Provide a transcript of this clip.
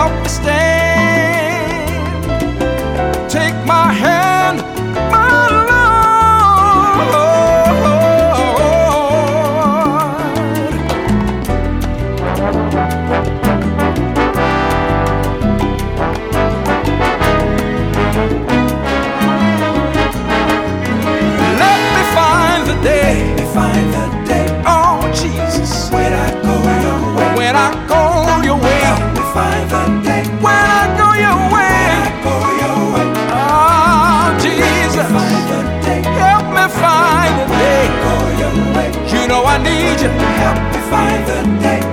help me stand. Take my hand, my Find the day, oh Jesus, when I go your way. when I go your way. Help me find the day, When I go your way. when I go your way. Oh Jesus, Find the day, help me find the day. go your way. You know I need you. Help me find the day,